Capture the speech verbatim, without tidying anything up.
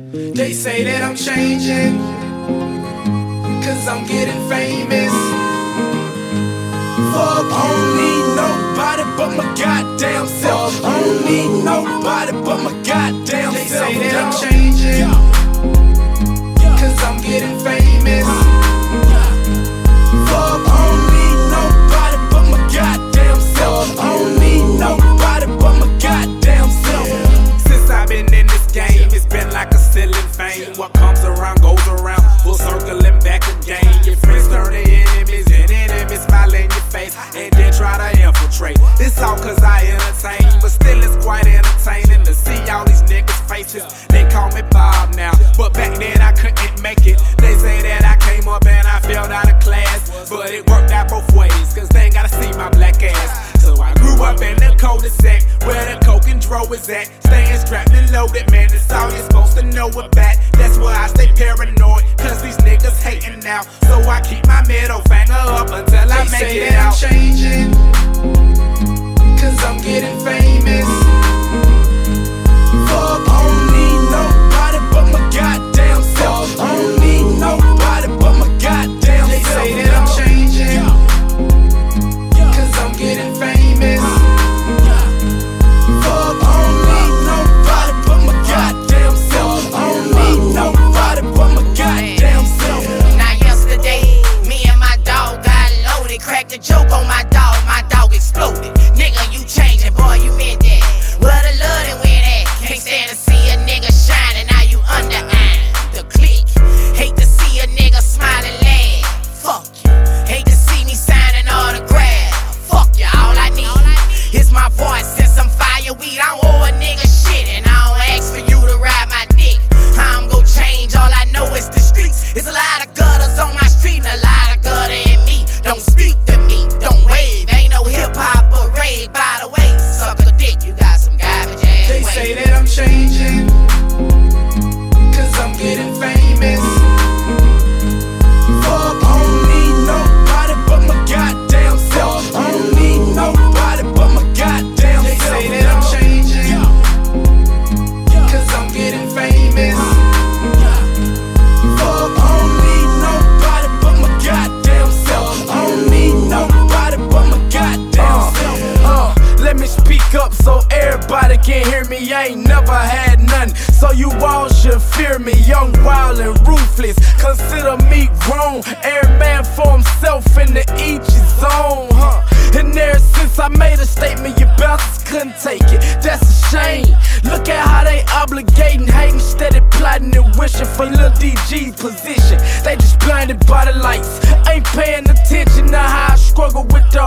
They say that I'm changing, cause I'm getting famous. Fuck, I don't need nobody but my goddamn self. I don't need nobody but my goddamn self. They say that I'm changing, cause I'm getting famous. Fuck, I don't need nobody but my goddamn self. I don't need nobody but my goddamn self. Since I've been in this game, it's been like a ceiling fame. What comes around goes around, full circling back again. Your friends turn to enemies, and enemies smile in your face, and then try to infiltrate. It's all cause I entertain, but still it's quite entertaining to see all these niggas' faces. They call me Bob now, but back then I couldn't make it. They say that I came up and I failed out of class, but it worked out both ways, cause they ain't gotta see my black ass. So I grew up in the cul-de-sac, where the coke and dro is at. Staying strapped and loaded, man, that's all you're supposed to know about. That's why I stay paranoid, cause these niggas hating now. So I keep my middle finger up until I make it out. They say that I'm changing, cause I'm getting famous. Fuck, I don't need nobody but my goddamn self. I don't need nobody but my goddamn self. They say that I'm changing, cause I'm getting famous. Fuck, I don't need nobody but my goddamn self. I don't need nobody but my goddamn self. Now yesterday, me and my dog got loaded. Cracked a joke on my dog, my dog exploded. Nigga, you changing, boy, you meant that. Where the love that went at? Can't stand to see a nigga shining, now you under eye. The click, hate to see a nigga smile and laugh. Fuck you, hate to see me signing autographs. Fuck you, all I need is my voice and some fireweed. I don't owe a nigga shit, and I don't ask for you to ride my dick. I'm gon' change, all I know is the streets. It's a lot of gutters on my street, and a lot of gutter in me. Don't speak to me, don't wave, ain't no hip-hop parade. By the way, suck a dick, you got some garbage ass. They say that I'm changing, cause I'm getting famous. Fuck, I don't need nobody but my goddamn self. I don't need nobody but my goddamn self. They say that I'm changing, cause I'm getting famous. Fuck, I don't need nobody but my goddamn self. I don't need nobody but my goddamn self. Uh, let me speak up so everybody can hear me. I ain't never had none, so you all should fear me. Young, wild, and ruthless, consider me grown. Every man for himself in the each his own, huh? And ever since I made a statement, your bastards couldn't take it. That's a shame. Look at how they obligating, hating, steady plotting and wishing for Lil D G's position. They just blinded by the lights, ain't paying attention to how I struggle with the